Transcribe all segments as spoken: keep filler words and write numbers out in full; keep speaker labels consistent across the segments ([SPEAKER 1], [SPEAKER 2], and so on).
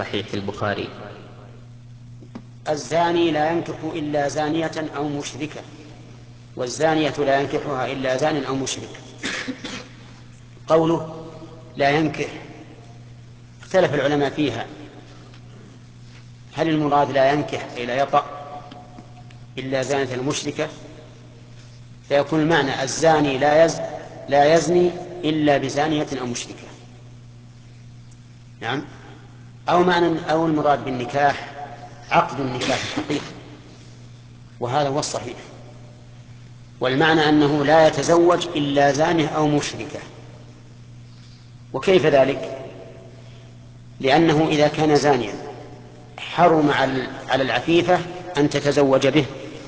[SPEAKER 1] صحيح البخاري.
[SPEAKER 2] الزاني لا ينكح إلا زانية أو مشركة، والزانية لا ينكحها إلا زان أو مشرك. قوله لا ينكح اختلف العلماء فيها، هل المراد لا ينكح أي لا يطأ إلا زانية المشركة، فيكون المعنى الزاني لا يز لا يزني إلا بزانية أو مشركة، نعم، أو معنى أو المراد بالنكاح عقد النكاح الحقيقي، وهذا هو الصحيح، والمعنى أنه لا يتزوج إلا زانية أو مشركة. وكيف ذلك؟ لأنه إذا كان زانيا حرم على العفيفة أن تتزوج به،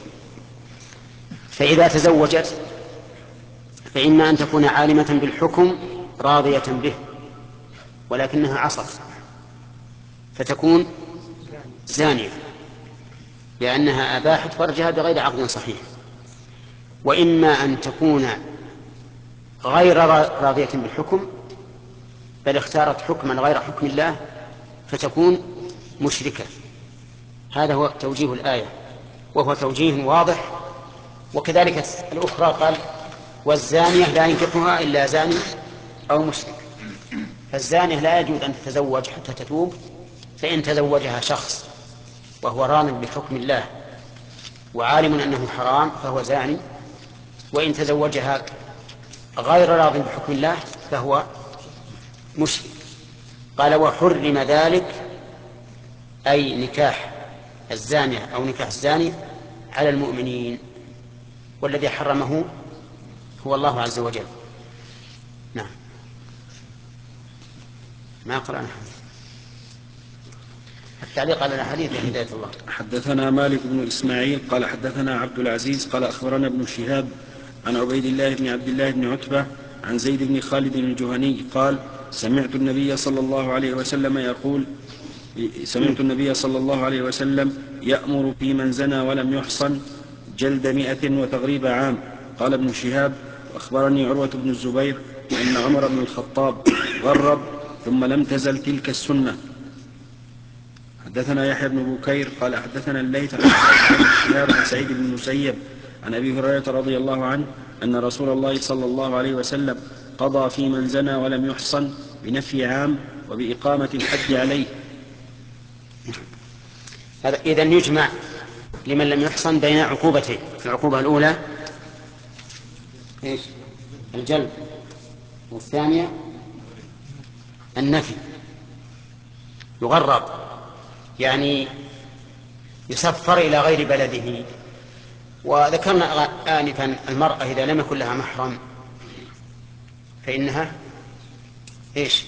[SPEAKER 2] فإذا تزوجت فإما أن تكون عالمة بالحكم راضية به ولكنها عصت فتكون زانية لأنها أباحت فرجها بغير عقد صحيح، وإما أن تكون غير راضية بالحكم بل اختارت حكما غير حكم الله فتكون مشركة. هذا هو توجيه الآية، وهو توجيه واضح. وكذلك الأخرى قال والزانية لا ينكحها إلا زاني أو مشرك، فالزانية لا يجوز أن تتزوج حتى تتوب، فإن تزوجها شخص وهو راض بحكم الله وعالم أنه حرام فهو زاني، وإن تزوجها غير راض بحكم الله فهو مشرك. قال وحرم ذلك أي نكاح الزانية أو نكاح الزاني على المؤمنين، والذي حرمه هو الله عز وجل. نعم. ما قرأنا حديث التعليق على الحديث يا هداية الله.
[SPEAKER 3] حدثنا مالك بن إسماعيل قال حدثنا عبد العزيز قال أخبرنا ابن شهاب عن عبيد الله بن عبد الله بن عتبة عن زيد بن خالد الجهني قال سمعت النبي صلى الله عليه وسلم يقول سمعت النبي صلى الله عليه وسلم يأمر في من زنى ولم يحصن جلد مئة وتغريب عام. قال ابن شهاب وأخبرني عروة بن الزبير أن عمر بن الخطاب غرب ثم لم تزل تلك السنة. حدثنا يحيى بن بكير قال حدثنا الليث عن شهاب عن سعيد بن المسيب عن أبي هريرة رضي الله عنه أن رسول الله صلى الله عليه وسلم قضى في من زنى ولم يحصن بنفي عام وبإقامة الحد عليه.
[SPEAKER 2] هذا إذن يجمع لمن لم يحصن بين عقوبتين. العقوبة الأولى إيش؟ الجلد، والثانية النفي، يغرب يعني يسفر إلى غير بلده. وذكرنا آنفا المرأة إذا لم يكن لها محرم فإنها إيش؟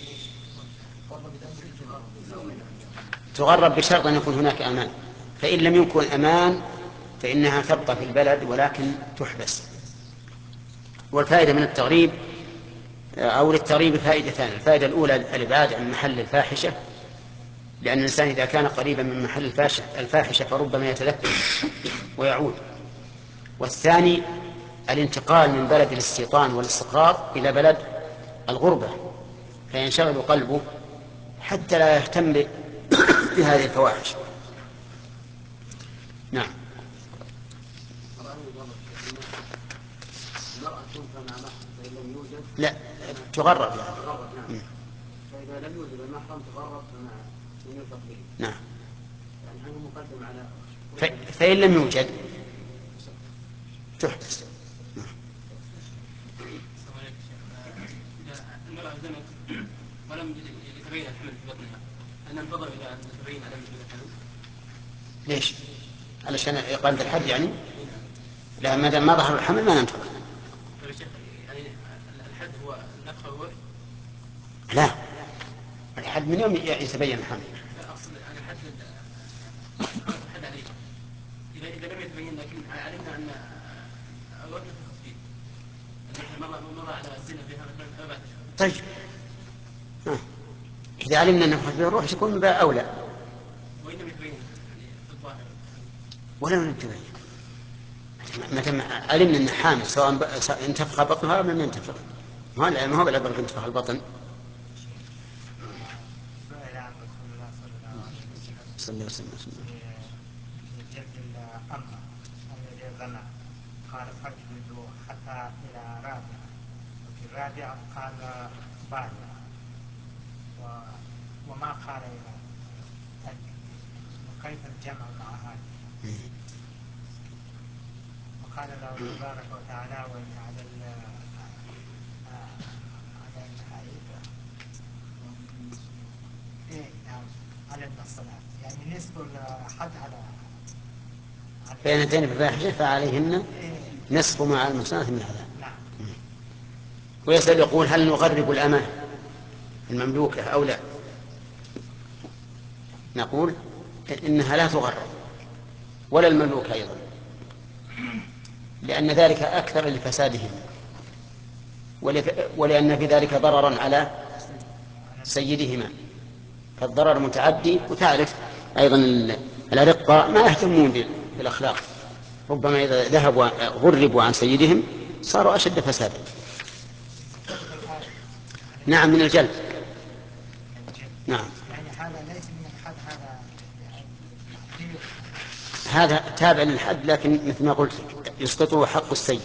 [SPEAKER 2] تغرب بشرط أن يكون هناك أمان، فإن لم يكن أمان فإنها تبقى في البلد ولكن تحبس. والفائدة من التغريب أو للتغريب فائدتان: الفائدة الأولى الإبعاد عن محل الفاحشة، لأن الإنسان إذا كان قريبا من محل الفاحشة فربما يتذكر ويعود. والثاني الانتقال من بلد الاستيطان والاستقرار إلى بلد الغربة، فينشغل قلبه حتى لا يهتم بهذه الفواحش. نعم. لا تغرب يعني.
[SPEAKER 4] فإذا لم يوجد المحرم تغرب من التقليد.
[SPEAKER 2] نعم.
[SPEAKER 4] يعني هل مقدم على
[SPEAKER 2] ف... فإن لم يوجد تحبس.
[SPEAKER 4] المرأة زنت ولم يتبين الحمل في بطنها، هل ننتظر إلى أن تتبين عدم الحمل؟
[SPEAKER 2] ليش؟ علشان إقامة الحد يعني؟ لا، ما دام ما ظهر الحمل ما ننتظر.
[SPEAKER 4] يعني الحد هو النفخ هو؟
[SPEAKER 2] لا، الحد من يوم يتبين الحمل.
[SPEAKER 4] لا أقصد أن الحد الحد عليه إذا إذا لم يتبين، لكن علمنا أن أردنا في الخفيف أن مر مر على الزنا بها مثلا أربعة أشهر.
[SPEAKER 2] طيب ها. إذا علمنا أنه خفيف الروح يكون من باب أولى.
[SPEAKER 4] وإن لم يتبين في الظاهر
[SPEAKER 2] ولا لم يتبين متى علمنا أن حامل سواء انتفخ بطنها أو لم ينتفخ، ما هو بالعبرة بانتفاخ البطن. صلى الله عليه وسلم.
[SPEAKER 1] جلد الأمة الذي ظن قال فاجلدوا حتى إلى رابعة، وفي الرابعة قال بالغ، وما قال إلى كيف الجمع مع هذا؟ وقال له تبارك وتعالى وإن على ال على الحائط إيه نعم على المصلات، يعني نصف الحد على
[SPEAKER 2] فإن تنف الفاحشة فعليهن نصف ما على المحصنات من العذاب.
[SPEAKER 1] نعم.
[SPEAKER 2] ويسأل يقول هل نغرب الأمة المملوكة أو لا؟ نقول إنها لا تغرب ولا المملوكة أيضا، لأن ذلك أكثر لفسادهم، ولأن في ذلك ضررا على سيدهما، فالضرر متعدي. وتعرف أيضا الأرقة ما يهتمون بالأخلاق، ربما إذا ذهبوا غربوا عن سيدهم صاروا أشد فسادا. نعم من الجلد. نعم
[SPEAKER 1] يعني هذا ليس من الحد، هذا
[SPEAKER 2] هذا تابع للحد، لكن مثل ما قلت يسقطه حق السيد.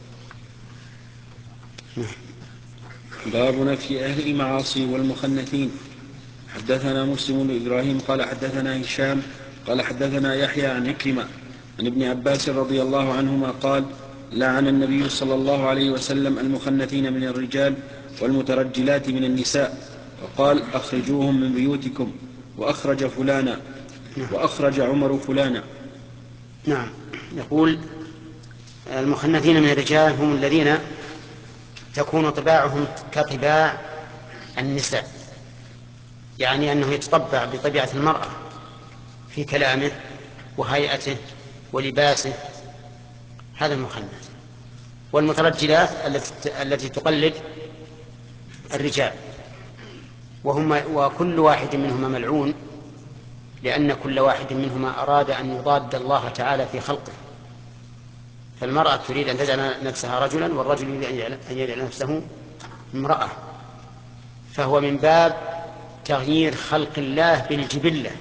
[SPEAKER 3] باب نفي أهل المعاصي والمخنثين. حدثنا مسلم بن إبراهيم قال حدثنا هشام قال حدثنا يحيى عن عكرمة عن ابن عباس رضي الله عنهما قال لعن النبي صلى الله عليه وسلم المخنثين من الرجال والمترجلات من النساء، وقال أخرجوهم من بيوتكم، وأخرج فلانا، وأخرج عمر فلانا.
[SPEAKER 2] نعم. يقول المخنثين من الرجال هم الذين تكون طباعهم كطباع النساء، يعني أنه يتطبع بطبيعة المرأة في كلامه وهيئته ولباسه، هذا المخنث. والمترجلات التي تقلد الرجال، وهم وكل واحد منهما ملعون، لأن كل واحد منهما أراد أن يضاد الله تعالى في خلقه. فالمرأة تريد أن تجعل نفسها رجلا، والرجل يريد أن يجعل نفسه امرأة، فهو من باب تغيير خلق الله بالجبلة.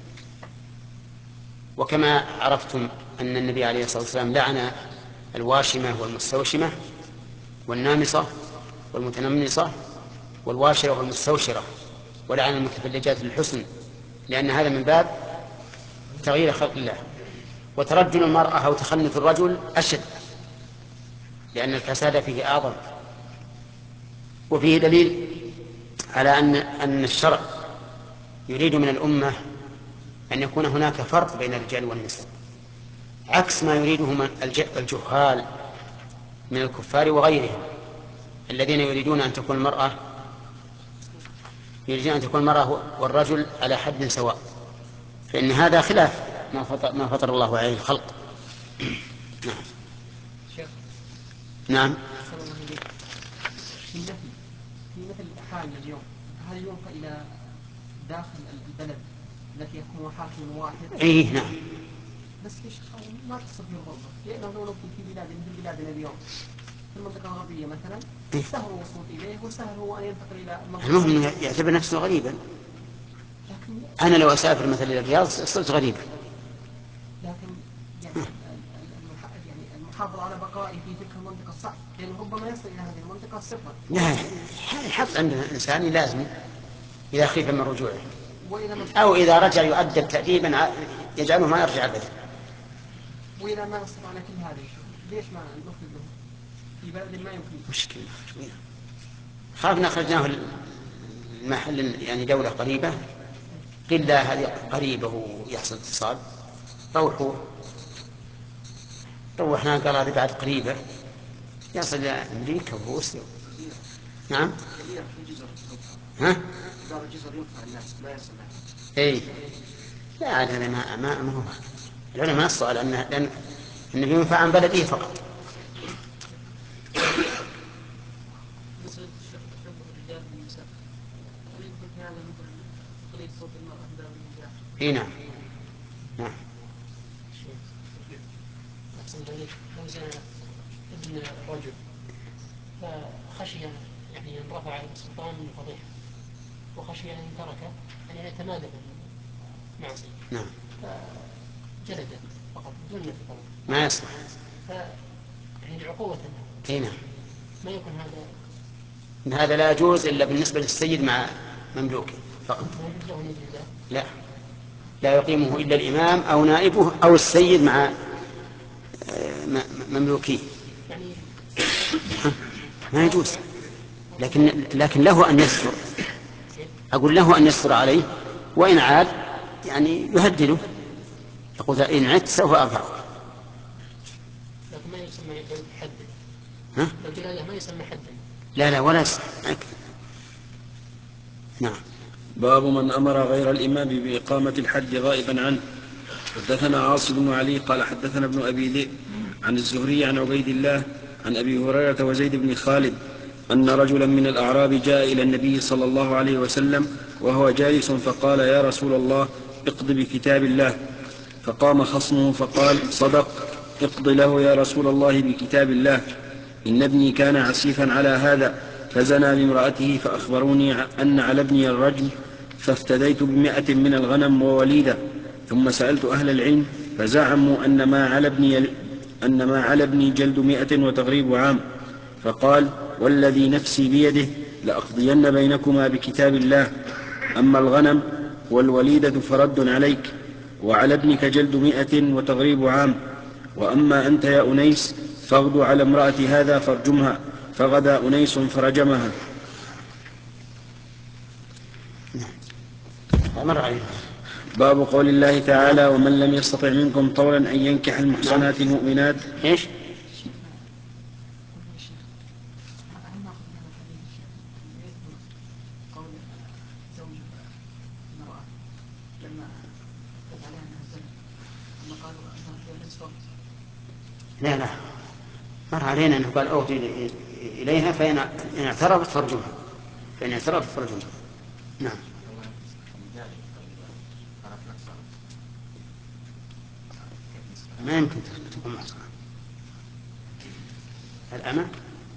[SPEAKER 2] وكما عرفتم أن النبي عليه الصلاة والسلام لعن الواشمة والمستوشمة والنامصة والمتنمصة والواشرة والمستوشرة، ولعن المتفلجات للحسن، لأن هذا من باب تغيير خلق الله. وترجل المرأة أو تخنث الرجل أشد، لأن الفساد فيه أعظم. وفيه دليل على أن أن الشرع يريد من الأمة أن يكون هناك فرق بين الرجال والنساء، عكس ما يريده الجهال من الكفار وغيرهم، الذين يريدون أن تكون المرأة يريدون أن تكون المرأة والرجل على حد سواء، فإن هذا خلاف ما فطر, ما فطر الله عليه الخلق. نعم. نعم.
[SPEAKER 4] في مثل حالنا اليوم، هل ينقل إلى داخل البلد التي يحكمها حاكم واحد؟
[SPEAKER 2] إيه نعم.
[SPEAKER 4] بس ليش ما تصل في الغربة؟ لأنه لو نقول في بلاد مثل بلادنا اليوم في المنطقة الغربية مثلا سهل الوصول إليه وسهل هو أن ينتقل إلى المنطقة.
[SPEAKER 2] المهم يعتبر نفسه غريبا. أنا لو أسافر مثلا إلى الرياض صرت غريبا.
[SPEAKER 4] لكن يعني يعني المحافظة على بقائي في تلك المنطقة صعب، لأنه ربما يصل إلى هذه المنطقة صفر.
[SPEAKER 2] لا، حق عند الإنسان لازم إذا خيف من رجوعه، أو إذا رجع يؤدب تأديبا يجعله ما يرجع أبدا.
[SPEAKER 4] وإذا ما نستطيع على كل هذا ليش ما نخرج له في بلد ما يمكن؟
[SPEAKER 2] مشكلة خافنا أخرجناه المحل يعني دولة قريبة، قل لا هذه قريبة ويحصل اتصال، روحوا روحنا قال هذه بعد قريبة يصل إلى أمريكا وروسيا. نعم. ها؟ إيه لا عاد هذا ما ما ما هو العلماء نصوا على أنه لأن أنه ينفع عن بلده فقط. اي نعم. نعم.
[SPEAKER 4] لو زنى ابن رجل فخشي يعني ان رفع السلطان من الفضيحه وخشي ان تركه يعني يتمادى معه،
[SPEAKER 2] نعم.
[SPEAKER 5] جلدت فقط بدون نفي طلب.
[SPEAKER 2] ما يصلح.
[SPEAKER 5] ف يعني عقوبة.
[SPEAKER 2] اي نعم.
[SPEAKER 5] ما يكون هذا.
[SPEAKER 2] هذا لا يجوز إلا بالنسبة للسيد مع مملوكه فقط.
[SPEAKER 5] ما يجوز له أن يجلده.
[SPEAKER 2] لا لا يقيمه إلا الإمام أو نائبه أو السيد مع مملوكيه.
[SPEAKER 5] يعني
[SPEAKER 2] ما يجوز. لكن لكن له أن يستر. أقول له أن يستر عليه، وإن عاد يعني يهدده، يقول إن عدت سوف أرفعك.
[SPEAKER 5] لكن ما يسمى حد.
[SPEAKER 2] ها؟
[SPEAKER 5] الجلالة ما يسمى حدا.
[SPEAKER 2] لا لا ولا يسمى. نعم.
[SPEAKER 3] باب من أمر غير الإمام بإقامة الحد غائبا عنه. حدثنا عاصم بن علي قال حدثنا ابن أبي ذئب عن الزهري عن عبيد الله عن أبي هريرة وزيد بن خالد أن رجلا من الأعراب جاء إلى النبي صلى الله عليه وسلم وهو جالس فقال: يا رسول الله، اقض بكتاب الله. فقام خصمه فقال: صدق، اقض له يا رسول الله بكتاب الله. إن ابني كان عسيفا على هذا فزنى بامرأته، فأخبروني أن على ابني الرجم، فافتديت بمائة من الغنم ووليدة. ثم سألت أهل العلم فزعموا أن ما على ابني, أن ما على ابني جلد مائة وتغريب عام. فقال: والذي نفسي بيده لأقضين بينكما بكتاب الله. أما الغنم والوليدة فرد عليك، وعلى ابنك جلد مائة وتغريب عام. وأما أنت يا أنيس فاغدو على امرأة هذا فارجمها. فغدا أنيس فرجمها.
[SPEAKER 2] أمر عليه.
[SPEAKER 3] باب قول الله تعالى: ومن لم يستطع منكم طولا أن ينكح المحصنات المؤمنات.
[SPEAKER 2] إيش؟ لا لا مر علينا أنه قال أوتي إليها فإن اعترفت فرجمها، فإن اعترفت فرجمها. نعم. ما يمكن تكون محصنة. الأمة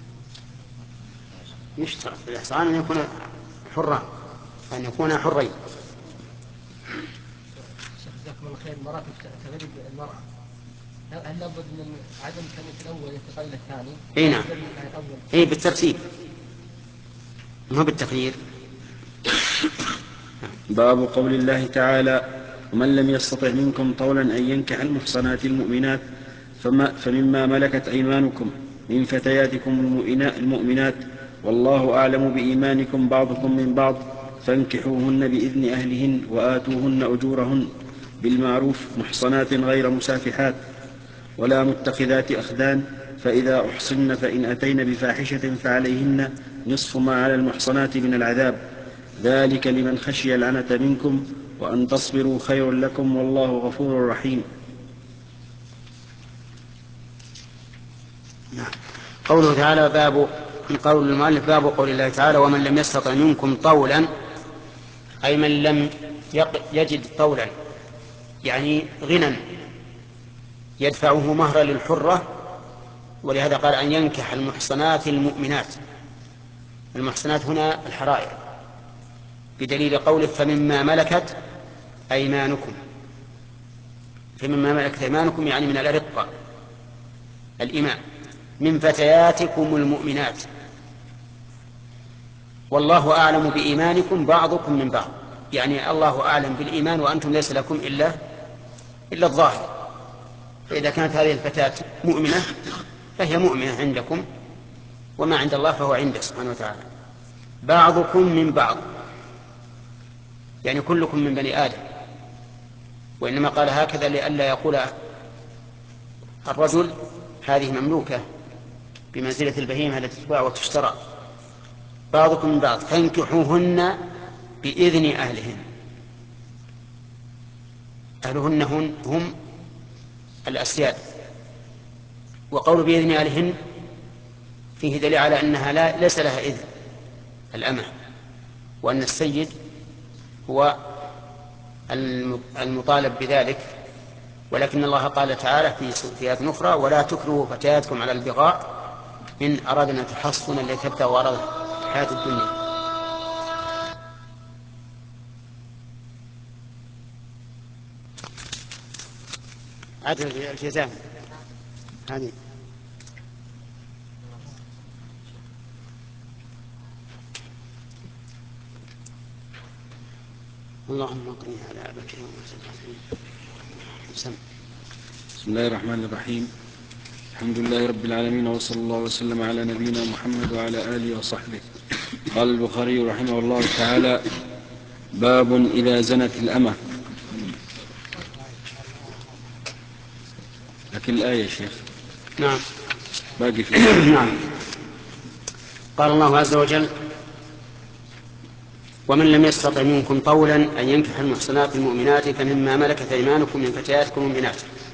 [SPEAKER 2] يشترط في الإحصان أن يكون حرا، أن يكون حرين.
[SPEAKER 5] جزاكم الله خير. مراتب تغريب المرأة، هل لابد من عدم التمييز الأول يتقبل الثاني؟
[SPEAKER 2] اي نعم. اي بالترتيب، مو بالتخيير.
[SPEAKER 3] باب قول الله تعالى: ومن لم يستطع منكم طولا أن ينكح المحصنات المؤمنات فما فمما ملكت أيمانكم من فتياتكم المؤمنات، والله أعلم بإيمانكم بعضكم من بعض، فانكحوهن بإذن أهلهن وآتوهن أجورهن بالمعروف محصنات غير مسافحات ولا متخذات أخدان، فإذا أحصن فإن أتين بفاحشة فعليهن نصف ما على المحصنات من العذاب، ذلك لمن خشي العنة منكم، وأن تصبروا خير لكم، والله غفور رحيم.
[SPEAKER 2] قوله تعالى باب قول المؤلف باب قول الله تعالى: ومن لم يستطع منكم طولا، أي من لم يجد طولا يعني غنى يدفعه مهرا للحرة، ولهذا قال أن ينكح المحصنات المؤمنات. المحصنات هنا الحرائر، بدليل قوله فمما ملكت أيمانكم. فمما ملكت أيمانكم يعني من الأرقة الإماء، من فتياتكم المؤمنات، والله أعلم بإيمانكم بعضكم من بعض، يعني الله أعلم بالإيمان وأنتم ليس لكم إلا إلا الظاهر. فإذا كانت هذه الفتاة مؤمنة فهي مؤمنة عندكم، وما عند الله فهو عنده سبحانه وتعالى. بعضكم من بعض يعني كلكم من بني آدم، وإنما قال هكذا لئلا يقول الرجل هذه مملوكة بمنزلة البهيمة التي تباع وتشترى. بعضكم من بعض، فانكحوهن بإذن أهلهن. أهلهن هم, هم الأسياد. وقول بإذن أهلهن فيه دليل على أنها لا ليس لها إذن الأمة، وأن السيد هو المطالب بذلك. ولكن الله قال تعالى في آيات أخرى: ولا تكرهوا فتياتكم على البغاء إن أردنا تحصنا لتبتغوا عرض الحياة الدنيا. عدد الجزاء هذه. اللهم اقني على أبك
[SPEAKER 3] بسم الله الرحمن الرحيم. الحمد لله رب العالمين، وصلى الله وسلم على نبينا محمد وعلى آله وصحبه. قال البخاري رحمه الله تعالى: باب إذا زنت الأمة. لكن الآية يا شيخ.
[SPEAKER 2] نعم
[SPEAKER 3] باقي في
[SPEAKER 2] نعم. قال الله عز وجل: ومن لم يستطع منكم طولا أن ينكح المحصنات المؤمنات فمما ملكت أيمانكم من فتياتكم المؤمنات.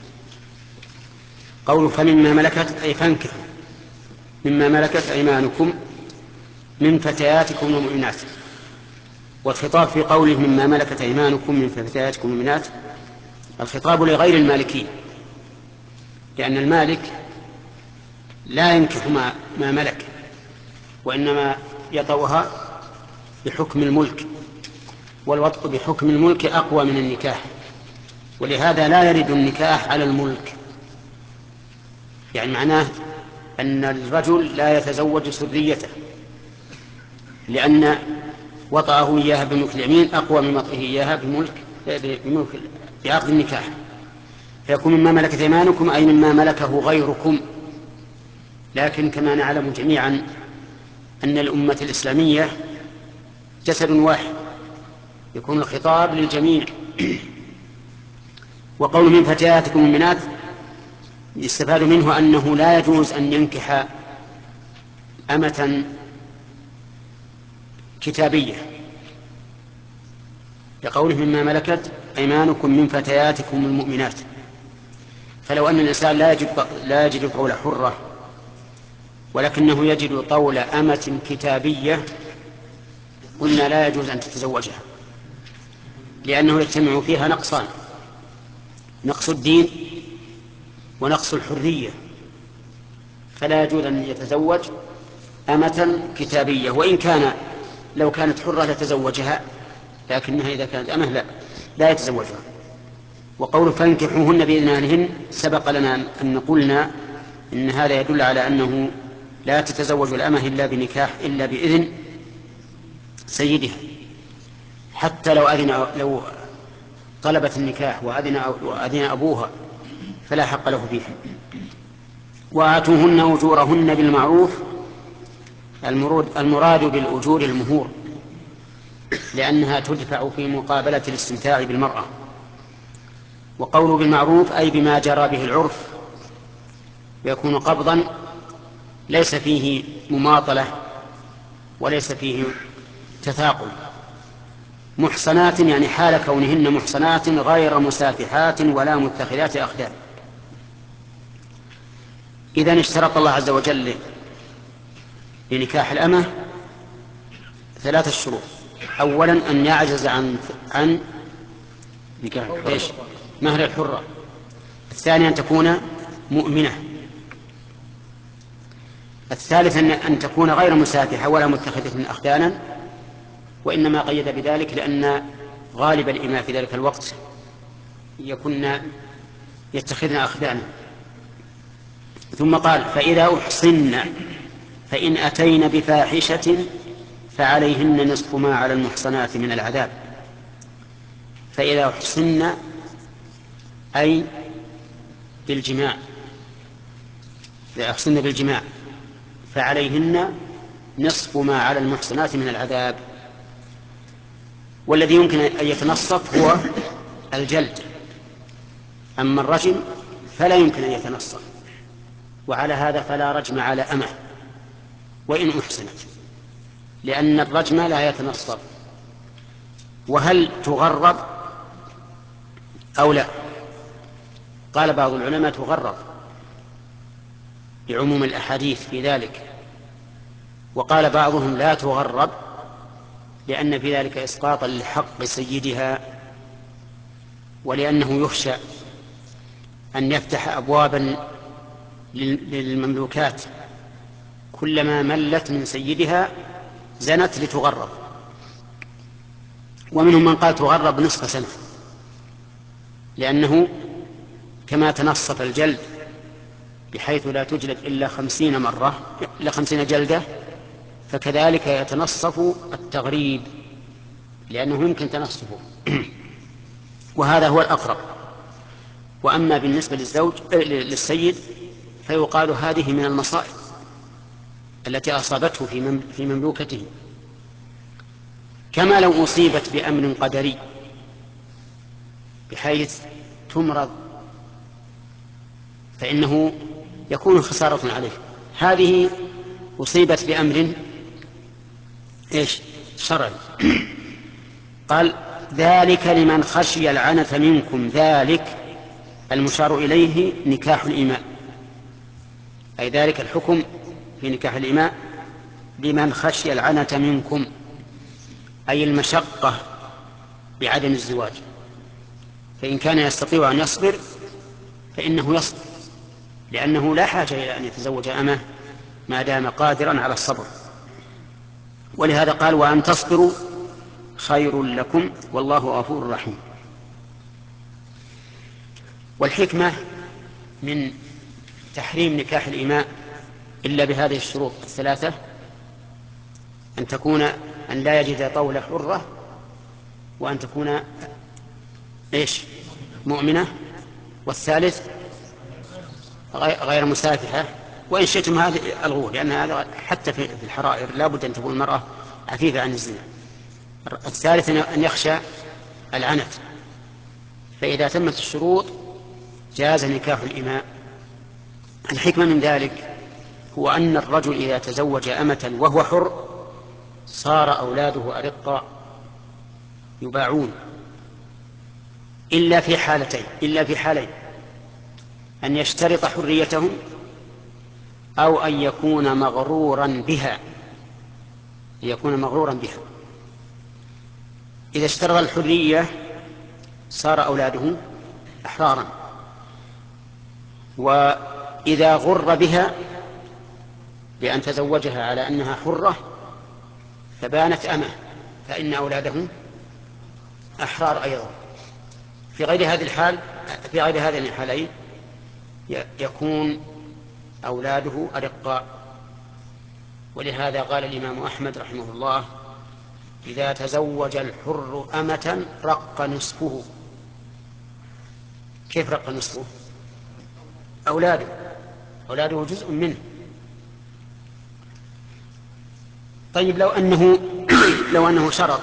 [SPEAKER 2] قول فمما ملكت أي فانكحوا مما ملكت أيمانكم من فتياتكم المؤمنات. والخطاب في قوله مما ملكت أيمانكم من فتياتكم المؤمنات الخطاب لغير المالكين، لأن المالك لا ينكح ما, ما ملك، وإنما يطوها بحكم الملك، والوطء بحكم الملك أقوى من النكاح، ولهذا لا يرد النكاح على الملك. يعني معناه أن الرجل لا يتزوج سريته، لأن وطأه إياها بملك اليمين أقوى من وطئه إياها بملك بملك بعقد النكاح. فيكون مما ملكت أيمانكم أي مما ملكه غيركم. لكن كما نعلم جميعا أن الأمة الإسلامية جسد واحد، يكون الخطاب للجميع. وقول من فتياتكم المؤمنات يستفاد منه أنه لا يجوز أن ينكح أمة كتابية، لقوله مما ملكت أيمانكم من فتياتكم المؤمنات. فلو أن الإنسان لا يجد لا يجد طول حرة ولكنه يجد طول أمة كتابية قلنا لا يجوز أن تتزوجها، لأنه يجتمع فيها نقصان: نقص الدين ونقص الحرية. فلا يجوز أن يتزوج أمة كتابية، وإن كان لو كانت حرة لتزوجها، لكنها إذا كانت أمة لا, لا يتزوجها. وقول فانكحوهن بإذن أهلهن سبق لنا أن قلنا إن هذا يدل على أنه لا تتزوج الأمة إلا بنكاح إلا بإذن سيدها، حتى لو أذن لو طلبت النكاح وأذن, وأذن أبوها فلا حق له فيها. وآتوهن أجورهن بالمعروف. المراد بالأجور المهور، لأنها تدفع في مقابلة الاستمتاع بالمرأة. وقول بالمعروف أي بما جرى به العرف، ويكون قبضا ليس فيه مماطلة وليس فيه تثاقل. محصنات يعني حال كونهن محصنات غير مسافحات ولا متخذات أخدان. إذن اشترط الله عز وجل لنكاح الأمة ثلاثة شروط: أولا أن يعجز عن عن نكاح إيش؟ مهر الحرة. الثاني أن تكون مؤمنة. الثالث أن تكون غير مسافحة ولا متخذة أخدانا، وإنما قيد بذلك لأن غالب الإماء في ذلك الوقت يكون يتخذن أخدانا. ثم قال: فإذا أحصن فإن أتين بفاحشة فعليهن نصف ما على المحصنات من العذاب. فإذا أحصن أي بالجماع، إذا أحصن بالجماع فعليهن نصف ما على المحصنات من العذاب. والذي يمكن أن يتنصف هو الجلد، أما الرجم فلا يمكن أن يتنصف. وعلى هذا فلا رجم على أمه وإن أحسنت، لأن الرجم لا يتنصف. وهل تغرب أو لا؟ قال بعض العلماء تغرب لعموم الأحاديث في ذلك، وقال بعضهم لا تغرب لأن في ذلك إسقاطا لحق سيدها، ولأنه يخشى أن يفتح أبوابا للمملوكات كلما ملت من سيدها زنت لتغرب. ومنهم من قال تغرب نصف سنة، لأنه كما تنصف الجلد بحيث لا تجلد إلا خمسين مرة إلا خمسين جلدة، فكذلك يتنصف التغريب لأنه يمكن تنصفه وهذا هو الأقرب. وأما بالنسبة للزوج للسيد فيقال هذه من المصائب التي أصابته في مملوكته، كما لو أصيبت بأمر قدري بحيث تمرض فإنه يكون خسارة عليه. هذه أصيبت بأمر إيش شرعي. قال ذلك لمن خشي العنة منكم، ذلك المشار إليه نكاح الإماء، أي ذلك الحكم في نكاح الإماء لمن خشي العنة منكم، أي المشقة بعدم الزواج. فإن كان يستطيع أن يصبر فإنه يصبر، لأنه لا حاجة إلى أن يتزوج أمه ما دام قادرا على الصبر. ولهذا قال وأن تصبروا خير لكم والله غفور رحيم. والحكمة من تحريم نكاح الإماء إلا بهذه الشروط الثلاثة أن تكون أن لا يجد طول حرة، وأن تكون إيش مؤمنة، والثالث غير مسافحة. وإن شئتم هذه الغول، لأن هذا حتى في الحرائر لا بد أن تكون المرأة عفيفة عن الزنا. الثالث أن يخشى العنت. فإذا تمت الشروط جاز نكاح الإماء. الحكمة من ذلك هو أن الرجل إذا تزوج أمة وهو حر صار أولاده أرقاء يباعون، إلا في حالتين إلا في حالين: أن يشترط حريتهم أو أن يكون مغرورا بها يكون مغرورا بها. إذا اشترط الحرية صار أولاده أحرارا، وإذا غر بها بأن تزوجها على أنها حرة فبانت أمه فإن أولاده أحرار أيضا. في غير هذه الحال في غير هذين الحالين يكون أولاده أرقاء. ولهذا قال الإمام أحمد رحمه الله إذا تزوج الحر أمة رق نصفه. كيف رق نصفه؟ أولاده أولاده جزء منه. طيب لو أنه لو أنه شرط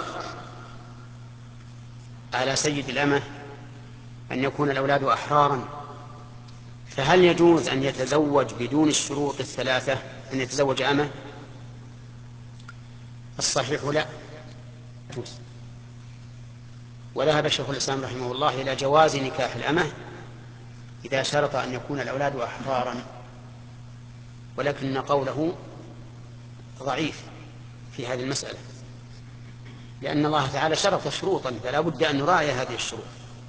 [SPEAKER 2] على سيد الأمة أن يكون الأولاد أحرارا، فهل يجوز أن يتزوج بدون الشروط الثلاثة أن يتزوج أمة؟ الصحيح لا يجوز. وذهب شيخ الإسلام رحمه الله إلى جواز نكاح الأمة إذا شرط أن يكون الأولاد أحرارا، ولكن قوله ضعيف في هذه المسألة، لأن الله تعالى شرط شروطا فلا بد أن نراعي هذه الشروط.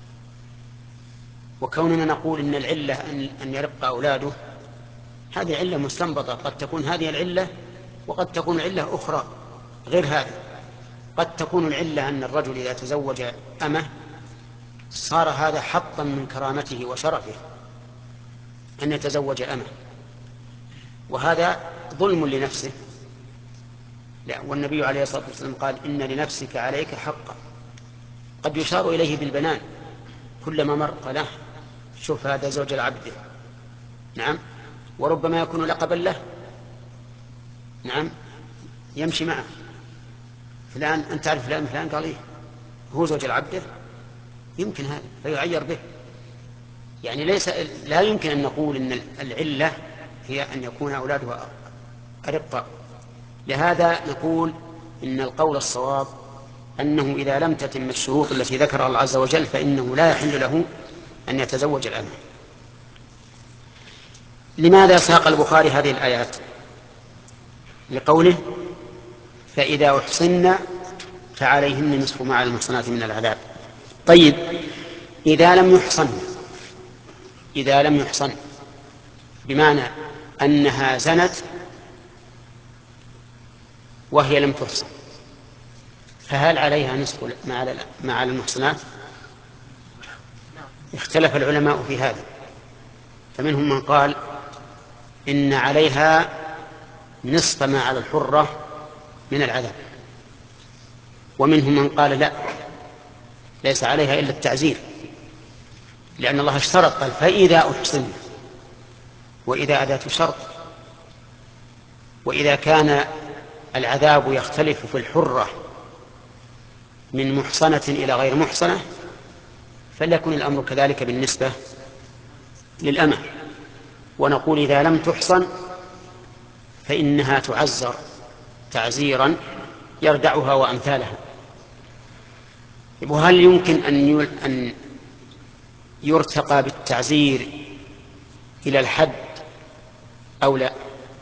[SPEAKER 2] وكوننا نقول إن العلة أن يرق أولاده هذه علة مستنبطة، قد تكون هذه العلة وقد تكون علة أخرى غير هذه. قد تكون العلة أن الرجل إذا تزوج أمه صار هذا حطا من كرامته وشرفه أن يتزوج أمه، وهذا ظلم لنفسه. لا، والنبي عليه الصلاة والسلام قال إن لنفسك عليك حقا. قد يشار إليه بالبنان كلما مر قال شوف هذا زوج العبد، نعم، وربما يكون لقبا له، نعم، يمشي معه فلان، أنت تعرف فلان فلان، قال إيه هو زوج العبد، يمكن هذا فيعير به. يعني ليس لا يمكن أن نقول إن العلة هي أن يكون أولاده أرقاء. لهذا نقول إن القول الصواب أنه إذا لم تتم الشروط التي ذكرها الله عز وجل فإنه لا يحل له أن يتزوج الأمة. لماذا ساق البخاري هذه الآيات؟ لقوله فإذا أحصن فعليهن نصف ما على المحصنات من العذاب. طيب إذا لم يحصن إذا لم يحصن بمعنى أنها زنت وهي لم تحصن، فهل عليها نصف ما على المحصنات؟ اختلف العلماء في هذا. فمنهم من قال إن عليها نصف ما على الحرة من العذاب، ومنهم من قال لا، ليس عليها إلا التعزير، لأن الله اشترط قال فإذا أحصن، وإذا أداة شرط، وإذا كان العذاب يختلف في الحرة من محصنة إلى غير محصنة فليكن الأمر كذلك بالنسبة للأمة. ونقول إذا لم تحصن فإنها تعزر تعزيرا يردعها وأمثالها. وهل يمكن أن يرتقى بالتعزير إلى الحد أو لا؟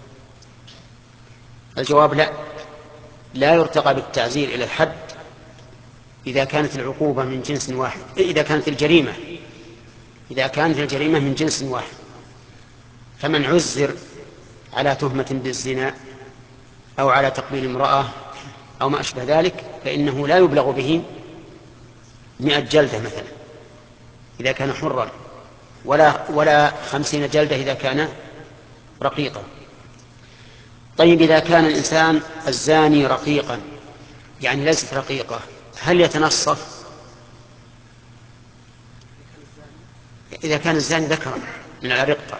[SPEAKER 2] الجواب لا، لا يرتقى بالتعزير إلى الحد إذا كانت العقوبة من جنس واحد، إذا كانت الجريمة إذا كانت الجريمة من جنس واحد. فمن عزر على تهمة بالزنا أو على تقبيل امرأة أو ما أشبه ذلك فإنه لا يبلغ به مئة جلدة مثلا إذا كان حرا، ولا, ولا خمسين جلدة إذا كان رقيقا. طيب إذا كان الإنسان الزاني رقيقا، يعني ليست رقيقة، هل يتنصف؟ إذا كان الزاني ذكرا من الرقة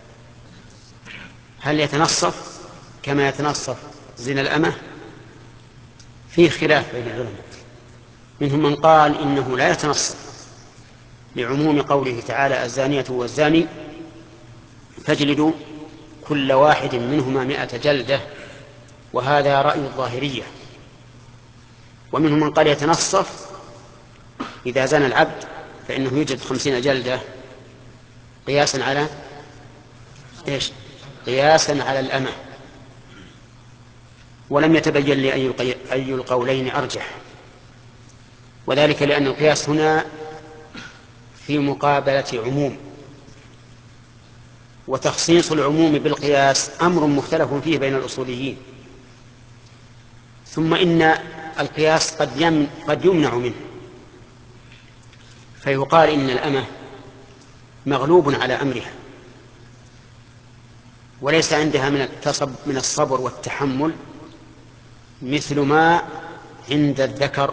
[SPEAKER 2] هل يتنصف كما يتنصف زنا الأمة؟ فيه خلاف بين العلماء. منهم من قال إنه لا يتنصف لعموم قوله تعالى الزانية والزاني فاجلدوا كل واحد منهما مئة جلدة، وهذا رأي الظاهرية. ومنهم من قال يتنصف إذا زنى العبد فإنه يجد خمسين جلدة قياسا على إيش؟ قياسا على الأمة. ولم يتبين لي أي القولين أرجح، وذلك لأن القياس هنا في مقابلة عموم، وتخصيص العموم بالقياس أمر مختلف فيه بين الأصوليين. ثم إن القياس قد, يم قد يمنع منه، فيقال إن الأمة مغلوب على أمرها وليس عندها من من الصبر والتحمل مثل ما عند الذكر.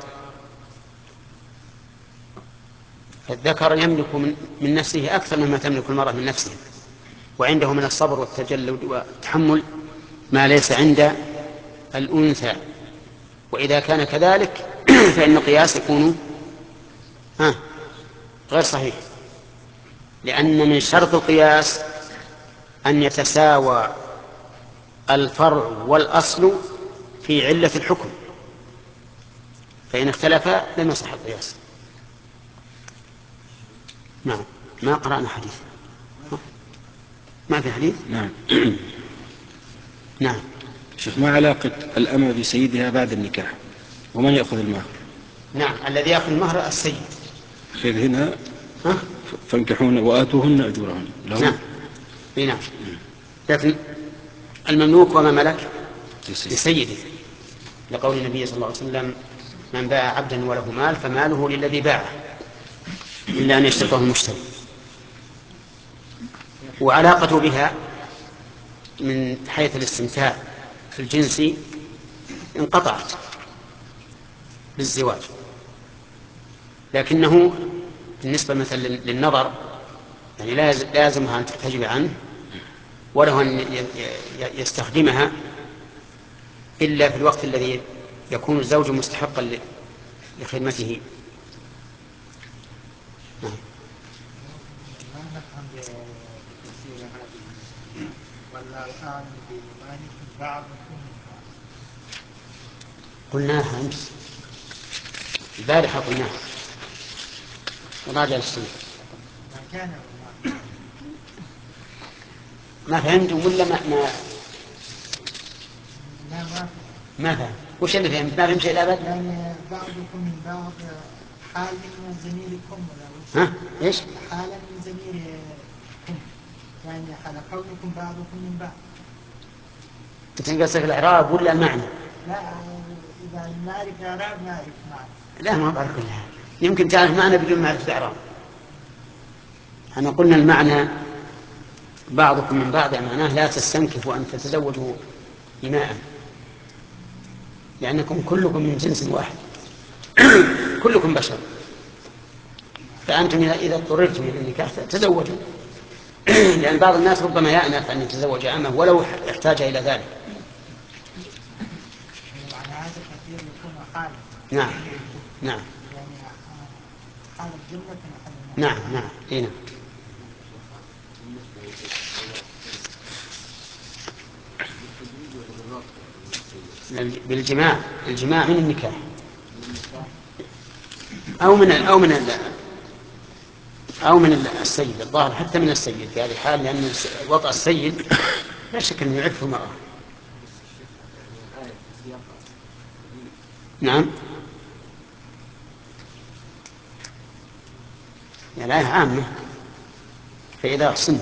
[SPEAKER 2] فالذكر يملك من نفسه أكثر مما تملك المرأة من نفسها، وعنده من الصبر والتجلد والتحمل ما ليس عند الأنثى. وإذا كان كذلك فإن القياس يكون ها غير صحيح، لأن من شرط القياس أن يتساوى الفرع والأصل في علة الحكم، فإن اختلفا لم يصح القياس. نعم. ما قرأنا حديث، ما في حديث.
[SPEAKER 3] نعم.
[SPEAKER 2] نعم.
[SPEAKER 3] شيخ، ما علاقة الأمة بسيدها بعد النكاح؟ ومن يأخذ المهر؟
[SPEAKER 2] نعم، الذي يأخذ المهر السيد.
[SPEAKER 3] خذ هنا فانكحون وآتوهن أجورهن.
[SPEAKER 2] نعم. نعم. لكن المملوك وما ملك لسيده، لقول النبي صلى الله عليه وسلم من باع عبدا وله مال فماله للذي باعه إلا أن يشترطه المشتري. وعلاقته بها من حيث الاستمتاع في الجنسي انقطعت بالزواج، لكنه بالنسبة مثلا للنظر يعني لازمها أن تحتجب عنه وله أن يستخدمها إلا في الوقت الذي يكون الزوج مستحقا لخدمته. قلناها أمس البارحة، قلناها وراجع السنة. ما فهمتم ولا ما ما ما فهم؟ وش اللي فهمت؟ ما فهمت شيء أبد.
[SPEAKER 1] يعني بعضكم من بعض حال من زميلكم ولا
[SPEAKER 2] ها إيش؟
[SPEAKER 1] حالا من زميلكم، يعني حال كونكم بعضكم من بعض.
[SPEAKER 2] تتنقص في الإعراب ولا المعنى؟
[SPEAKER 1] لا، إذا نعرف إعراب نعرف معنى.
[SPEAKER 2] لا، ما بعرف كلها. يمكن تعرف معنى بدون معرفة الإعراب. احنا قلنا المعنى بعضكم من بعض معناه لا تستنكفوا أن تتزوجوا إماء، لأنكم كلكم من جنس واحد كلكم بشر، فأنتم إذا اضطررتم إلى النكاح تزوجوا لأن بعض الناس ربما يأنف أن يتزوج أمه ولو احتاج إلى ذلك.
[SPEAKER 1] وعلى هذا كثير يكون حالة.
[SPEAKER 2] نعم نعم
[SPEAKER 1] يعني حالة جملة حالة.
[SPEAKER 2] نعم نعم هنا. بالجماع، الجماع من النكاح أو من أو من أو من السيد، الظاهر حتى من السيد في هذه الحال، لأن وضع السيد لا شك أنه يعرفه معه. نعم يعني الآية عامة، فإذا أحسنت.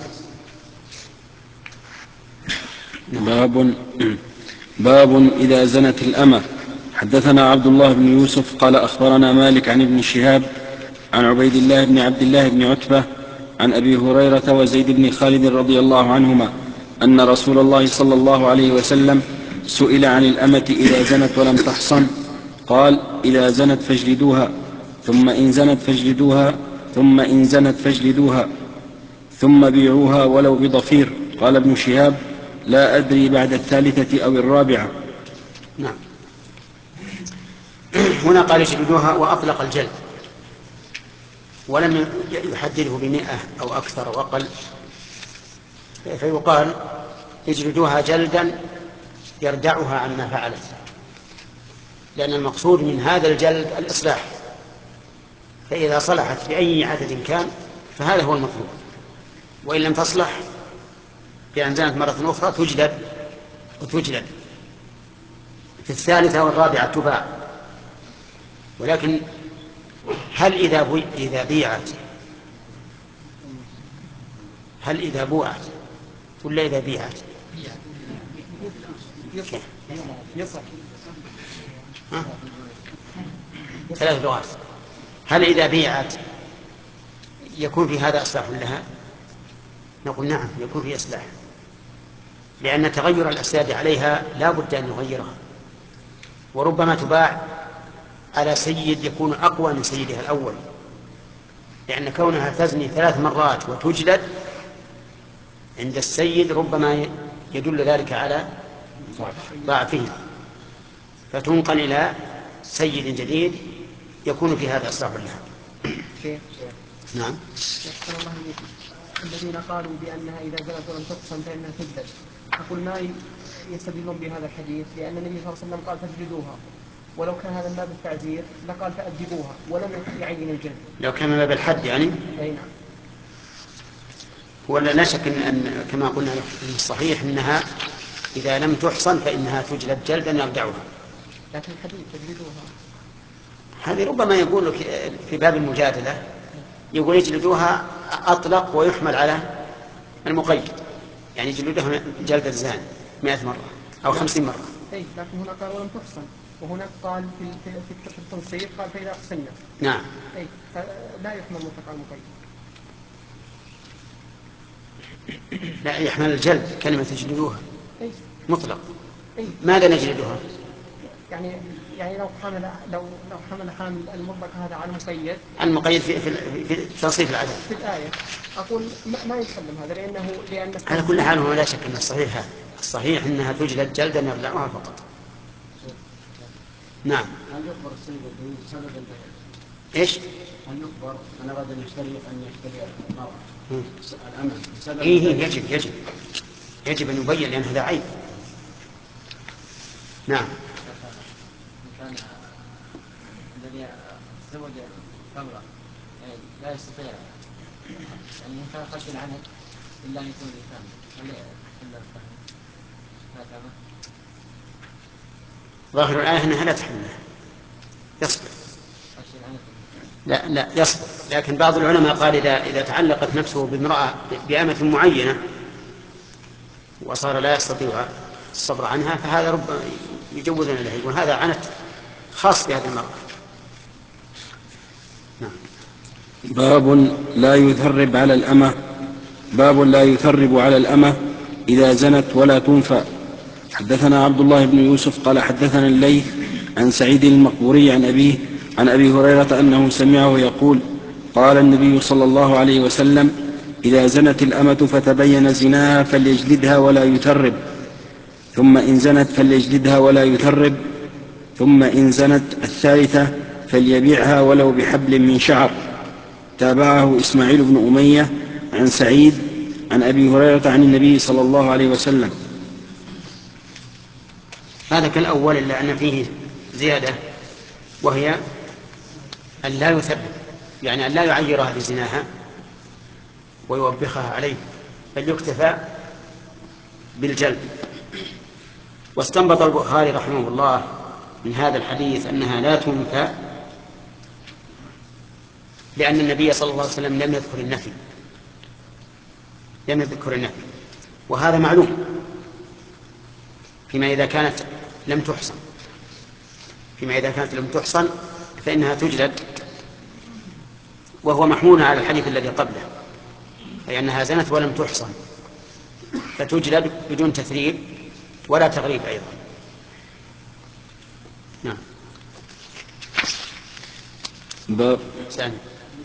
[SPEAKER 3] باب باب إذا زنت الأمة. حدثنا عبد الله بن يوسف قال أخبرنا مالك عن ابن شهاب عن عبيد الله بن عبد الله بن عتبة عن أبي هريرة وزيد بن خالد رضي الله عنهما أن رسول الله صلى الله عليه وسلم سئل عن الأمة إذا زنت ولم تحصن، قال: إذا زنت فاجلدوها، ثم إن زنت فاجلدوها، ثم إن زنت فاجلدوها، ثم بيعوها ولو بضفير. قال ابن شهاب: لا أدري بعد الثالثة أو الرابعة.
[SPEAKER 2] نعم. هنا قال اجلدوها وأطلق الجلد ولم يحدده بمئة أو أكثر أو أقل، فيقال اجلدوها جلدا يردعها عما فعلت، لأن المقصود من هذا الجلد الإصلاح، فإذا صلحت بأي عدد كان فهذا هو المطلوب، وإن لم تصلح بأن زنت مرة أخرى تجلد وتجلد في الثالثة والرابعة تباع. ولكن هل إذا بي إذا بيعت هل إذا بوعت ولا إذا بيعت؟
[SPEAKER 5] يصح يصح
[SPEAKER 2] ثلاث لغات. هل إذا بيعت يكون في هذا إصلاح لها؟ نقول نعم يكون في إصلاح، لأن تغير الأسياد عليها لا بد أن يغيرها، وربما تباع على سيد يكون أقوى من سيدها الأول، لأن كونها تزني ثلاث مرات وتجلد عند السيد ربما يدل ذلك على ضعفه، فتنقل إلى سيد جديد يكون في هذا إصلاح لها. نعم.
[SPEAKER 5] الذين قالوا بأنها إذا زنت ولم تحصن فإنها تجلد، أقول ما يستدلون بهذا الحديث؟ لأن النبي صلى الله عليه وسلم قال فاجلدوها، ولو كان هذا من باب التعزير لقال فأدبوها ولم يعين الجلد.
[SPEAKER 2] لو كان من باب الحد يعني؟
[SPEAKER 5] أي نعم.
[SPEAKER 2] هو لا شك أن كما قلنا الصحيح أنها إذا لم تحصن فإنها تجلد جلدا يردعها.
[SPEAKER 5] لكن الحديث تجلدوها
[SPEAKER 2] هذه ربما يقول في باب المجادلة، يقول يجلدوها أطلق ويحمل على المقيد، يعني يجلدوها جلد الزان مئة مرة أو خمسين مرة.
[SPEAKER 5] أي لكن هنا قال ولم تحصن، وهناك قال في في التنصير قال فإذا أحسننا.
[SPEAKER 2] نعم.
[SPEAKER 5] أي لا يحمل مطلق على المقيد.
[SPEAKER 2] لا يحمل الجلد، كلمة تجلدوها
[SPEAKER 5] أي
[SPEAKER 2] مطلق.
[SPEAKER 5] أي
[SPEAKER 2] ماذا نجلدها؟
[SPEAKER 5] يعني يعني لو حمل لو لو حمل حامل المطلق هذا على المقيد،
[SPEAKER 2] المقيد في في في تنصيف العدد
[SPEAKER 5] في الآية أقول ما, ما يسلم هذا، لأنه لأن
[SPEAKER 2] على كل حال هو لا شك أن الصحيح هذا، الصحيح أنها تجلد جلدا يردعها فقط. نعم.
[SPEAKER 6] هل يخبر السيد الدين سبب البيع؟
[SPEAKER 2] إيش؟
[SPEAKER 6] هل يخبر أن أراد أن يشتري أن يشتري المرأة الأمل سبب؟
[SPEAKER 2] إيه يجب يجب يجب أن يبين، لأن هذا عيب. نعم.
[SPEAKER 6] كان الذي تزوج امرأة لا يستطيع يعني كان قد عنه إلا أن يكون الإنسان هل إلا الفهم هكذا؟
[SPEAKER 2] ظاهر الآية أنها لا تحمله، يصبر. لا لا يصبر، لكن بعض العلماء قال إذا إذا تعلقت نفسه بامرأة بأمة معينة وصار لا يستطيع الصبر عنها فهذا ربما يجوزون له، يقول هذا عنت خاص بهذه المرأة. نعم.
[SPEAKER 3] باب لا يثرب على الأمة. باب لا يثرب على الأمة إذا زنت ولا تنفى. حدثنا عبد الله بن يوسف قال حدثنا الليث عن سعيد المقبوري عن أبيه عن أبي هريرة أنه سمعه يقول قال النبي صلى الله عليه وسلم إذا زنت الأمة فتبين زناها فليجلدها ولا يثرب، ثم إن زنت فليجلدها ولا يثرب، ثم إن زنت الثالثة فليبيعها ولو بحبل من شعر. تابعه إسماعيل بن أمية عن سعيد عن أبي هريرة عن النبي صلى الله عليه وسلم.
[SPEAKER 2] هذا كالأول إلا أن فيه زيادة، وهي أن لا يثرب، يعني أن لا يعيرها بزناها ويوبخها عليه، بل يكتفى بالجلد. واستنبط البخاري رحمه الله من هذا الحديث أنها لا تنفى لأن النبي صلى الله عليه وسلم لم يذكر النفي لم يذكر النفي وهذا معلوم فيما إذا كانت لم تحصن فيما إذا كانت لم تحصن فإنها تجلد، وهو محمول على الحديث الذي قبله، أي أنها زنت ولم تحصن فتجلد بدون تثريب ولا تغريب أيضا. نعم.
[SPEAKER 3] باب
[SPEAKER 2] ثاني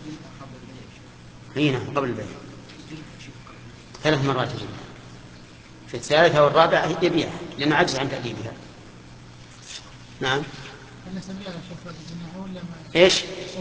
[SPEAKER 2] هنا قبل البيع ثلاث مرات يجب. في الثالثة والرابعة يبيعها لأنه عجز عن تأديبها. نعم. ايش؟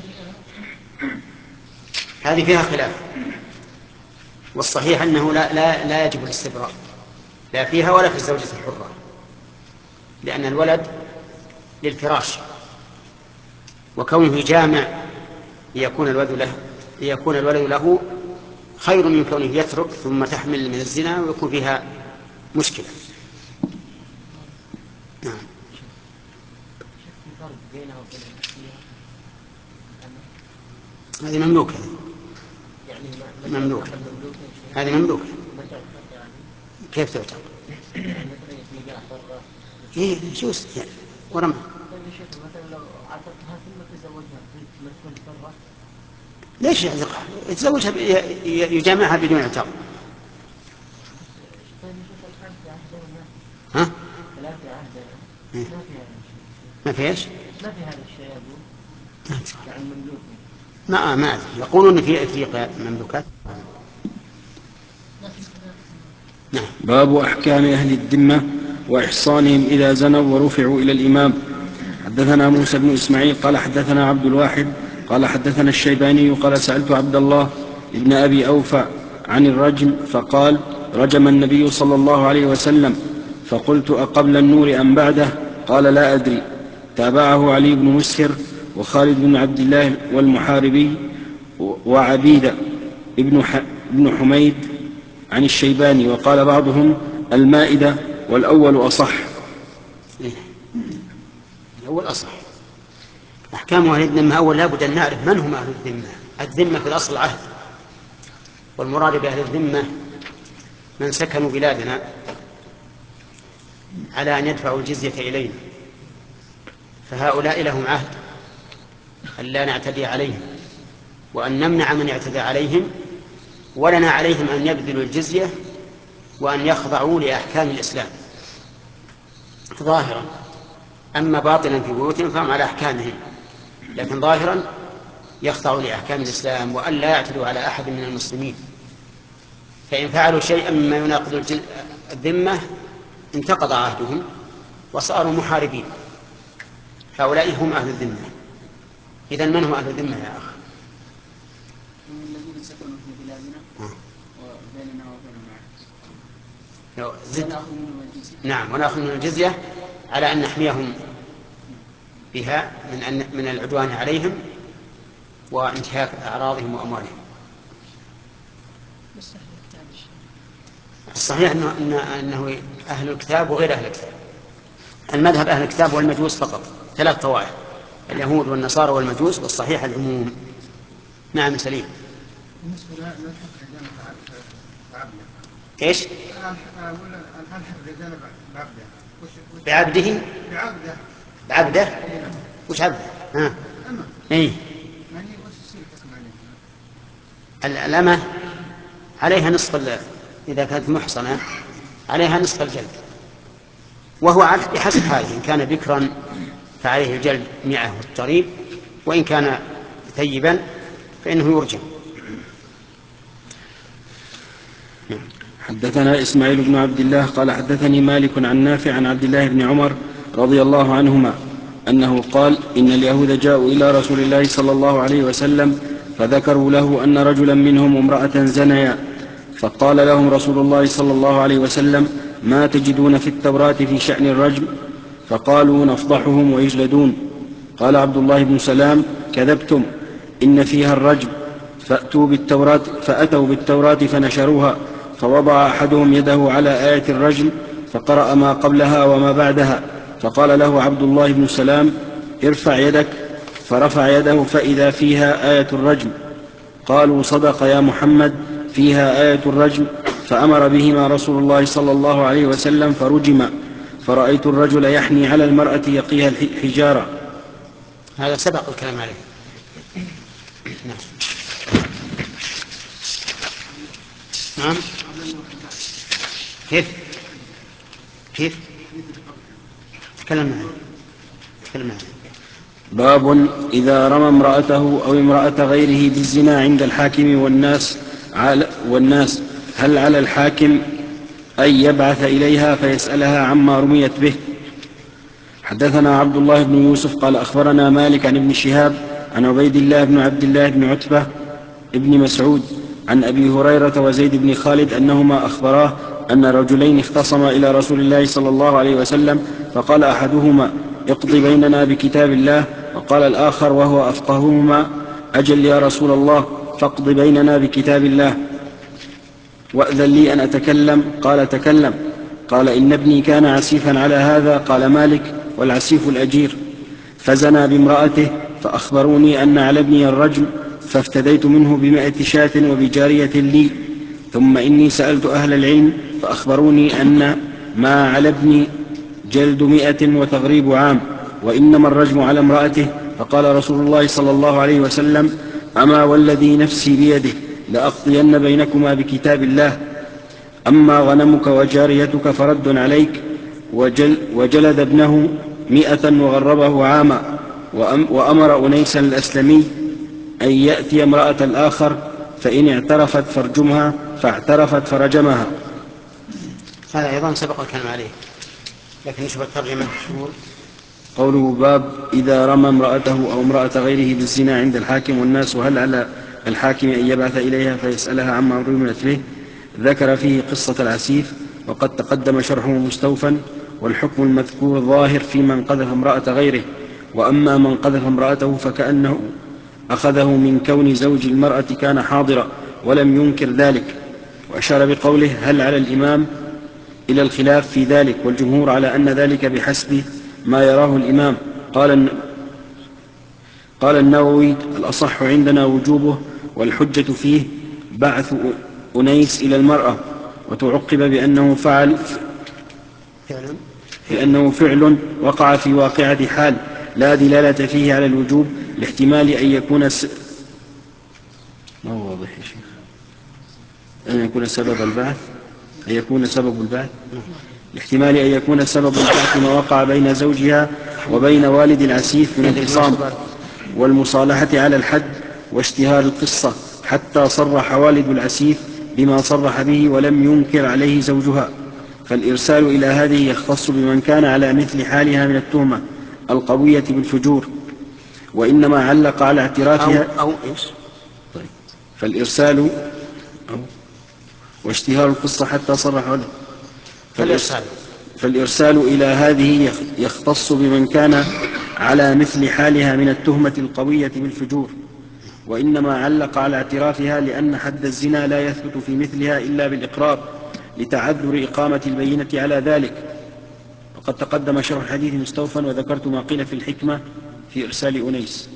[SPEAKER 2] هذه فيها خلاف، والصحيح أنه لا, لا, لا يجب الاستبراء لا فيها ولا في الزوجة الحرة، لأن الولد للفراش، وكونه جامع ليكون الولد له ليكون الولد له خير من كونه يترك ثم تحمل من الزنا ويكون فيها مشكلة. نعم. هذه مملوكة مملوكة هذه مملوكة. كيف تعتبر؟ إيه شو يعني ورمى ليش يعتقها؟ يتزوجها يجامعها بدون اعتراض. ها؟ ما في ايش؟
[SPEAKER 5] ما في هذا الشيء يعني مملوك.
[SPEAKER 2] ما ما يقولون في في مملوكات.
[SPEAKER 3] نعم. باب أحكام أهل الذمة وإحصانهم إذا زنوا ورفعوا إلى الإمام. حدثنا موسى بن إسماعيل قال حدثنا عبد الواحد قال حدثنا الشيباني قال سألت عبد الله ابن أبي أوفى عن الرجم فقال رجم النبي صلى الله عليه وسلم، فقلت أقبل النور أم بعده؟ قال لا أدري. تابعه علي بن مسهر وخالد بن عبد الله والمحاربي وعبيدة ابن حميد عن الشيباني، وقال بعضهم المائدة والأول أصح.
[SPEAKER 2] الأول أصح. أحكام أهل الذمة أول لا بد أن نعرف من هم أهل الذمة. الذمة في الأصل عهد، والمراد بأهل الذمة من سكنوا بلادنا على أن يدفعوا الجزية إلينا، فهؤلاء لهم عهد أن لا نعتدي عليهم وأن نمنع من يعتدى عليهم، ولنا عليهم أن يبذلوا الجزية وأن يخضعوا لأحكام الإسلام ظاهرا. أما باطنا في بيوتهم فهم على أحكامهم، لكن ظاهرا يخضعوا لأحكام الإسلام وأن لا يعتدوا على أحد من المسلمين. فإن فعلوا شيئا مما يناقض الذمة انتقض عهدهم وصاروا محاربين. هؤلاء هم أهل الذمة. إذن من هم أهل الذمة يا أخ؟
[SPEAKER 6] الذين سكنوا في بلادنا وبيننا وبينهم
[SPEAKER 2] زد. نعم، ونأخذ من الجزية على أن نحميهم بها من أن من العدوان عليهم وانتهاك أعراضهم وأموالهم. الصحيح أنه, أنه أهل الكتاب وغير أهل الكتاب. المذهب أهل الكتاب والمجوس فقط، ثلاث طوائف: اليهود والنصارى والمجوس، والصحيح العموم. نعم سليم.
[SPEAKER 7] بالنسبة للحق بعبده.
[SPEAKER 2] إيش؟
[SPEAKER 7] الحق بعبده.
[SPEAKER 2] بعبده.
[SPEAKER 7] بعبده.
[SPEAKER 2] بعبده. وش عبده؟ ها.
[SPEAKER 7] أما.
[SPEAKER 2] إيه.
[SPEAKER 7] يعني وش يصير حكم عليه؟
[SPEAKER 2] الأمة عليها نصف ال... إذا كانت محصنة عليها نصف الجلد، وهو بحسب حاله، إن كان بكرا فعليه الجلد مئة والتغريب، وإن كان ثيبا فإنه يرجم.
[SPEAKER 3] حدثنا إسماعيل بن عبد الله قال حدثني مالك عن نافع عن عبد الله بن عمر رضي الله عنهما أنه قال إن اليهود جاءوا إلى رسول الله صلى الله عليه وسلم فذكروا له أن رجلا منهم امرأة زنيا، فقال لهم رسول الله صلى الله عليه وسلم ما تجدون في التوراة في شأن الرجم؟ فقالوا نفضحهم ويجلدون. قال عبد الله بن سلام كذبتم، إن فيها الرجم. فأتوا بالتوراة فأتوا بالتوراة فنشروها، فوضع أحدهم يده على آية الرجم فقرأ ما قبلها وما بعدها، فقال له عبد الله بن سلام ارفع يدك، فرفع يده فإذا فيها آية الرجم. قالوا صدق يا محمد فيها آية الرجم، فأمر بهما رسول الله صلى الله عليه وسلم فرجما، فرأيت الرجل يحني على المرأة يقيها الحجارة.
[SPEAKER 2] هذا سبق الكلام عليه. نعم. نعم. كيف كيف تكلم معي تكلم معي.
[SPEAKER 3] باب إذا رمى امرأته أو امرأة غيره بالزنا عند الحاكم والناس والناس هل على الحاكم أن يبعث إليها فيسألها عما رميت به؟ حدثنا عبد الله بن يوسف قال أخبرنا مالك عن ابن شهاب عن عبيد الله بن عبد الله بن عتبة ابن مسعود عن أبي هريرة وزيد بن خالد أنهما أخبراه أن رجلين اختصما إلى رسول الله صلى الله عليه وسلم، فقال أحدهما اقض بيننا بكتاب الله، وقال الآخر وهو أفقههما أجل يا رسول الله، فاقض بيننا بكتاب الله وأذن لي أن أتكلم. قال تكلم. قال إن ابني كان عسيفا على هذا. قال مالك والعسيف الأجير، فزنى بامرأته، فأخبروني أن على ابني الرجم، فافتديت منه بمائة شاة وبجارية لي، ثم إني سألت أهل العلم فأخبروني أن ما على ابني جلد مئة وتغريب عام، وإنما الرجم على امرأته. فقال رسول الله صلى الله عليه وسلم أما والذي نفسي بيده لأقضين بينكما بكتاب الله، أما غنمك وجاريتك فرد عليك. وجل وجلد ابنه مئة وغربه عاما، وأمر أنيسا الأسلمي أن يأتي امرأة الآخر، فإن اعترفت فارجمها، فاعترفت فرجمها.
[SPEAKER 2] هذا أيضا سبق الكلام عليه، لكن نشوف الترجمة.
[SPEAKER 3] قوله باب إذا رمى امرأته أو امرأة غيره بالزنا عند الحاكم والناس هل على الحاكم أن يبعث إليها فيسألها عما رميت به؟ ذكر فيه قصة العسيف، وقد تقدم شرحه مستوفا، والحكم المذكور ظاهر في من قذف امرأة غيره، وأما من قذف امرأته فكأنه أخذه من كون زوج المرأة كان حاضرا ولم ينكر ذلك. وأشار بقوله هل على الإمام إلى الخلاف في ذلك، والجمهور على أن ذلك بحسب ما يراه الإمام. قال قال النووي الأصح عندنا وجوبه، والحجة فيه بعث أنيس إلى المرأة، وتعقب بأنه فعل بأنه فعل وقع في واقعة حال لا دلالة فيه على الوجوب، لاحتمال أن يكون س... ما هو واضح يا شيخ، أن يكون سبب البعث أن يكون سبب البعث لاحتمال أن يكون سبب البعث ما وقع بين زوجها وبين والد العسيف من الخصام والمصالحة على الحد واشتهار القصة، حتى صرح والد العسيف بما صرح به ولم ينكر عليه زوجها. فالإرسال إلى هذه يختص بمن كان على مثل حالها من التهمة القوية بالفجور، وإنما علق على اعترافها
[SPEAKER 2] أو, أو إيش
[SPEAKER 3] طيب. فالإرسال أو واشتهار القصة حتى صرح له. فالإرسال فالإرسال إلى هذه يختص بمن كان على مثل حالها من التهمة القوية بالفجور، وإنما علق على اعترافها لأن حد الزنا لا يثبت في مثلها إلا بالإقرار لتعذر إقامة البينة على ذلك. وقد تقدم شرح الحديث مستوفا، وذكرت ما قيل في الحكمة في إرسال أنيس.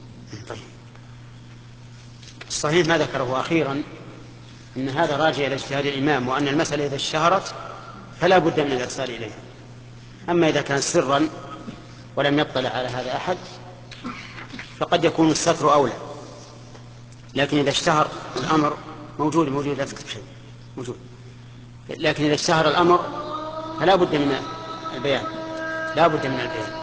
[SPEAKER 2] الصحيح ما ذكره أخيرا أن هذا راجع إلى اجتهاد الإمام، وأن المسألة إذا اشتهرت فلا بد من الإرسال إليها. أما إذا كان سرا ولم يطلع على هذا أحد فقد يكون الستر أولى، لكن إذا اشتهر الأمر موجود موجود لا تكتب شيء موجود. لكن إذا اشتهر الأمر فلا بد من البيان لا بد من البيان.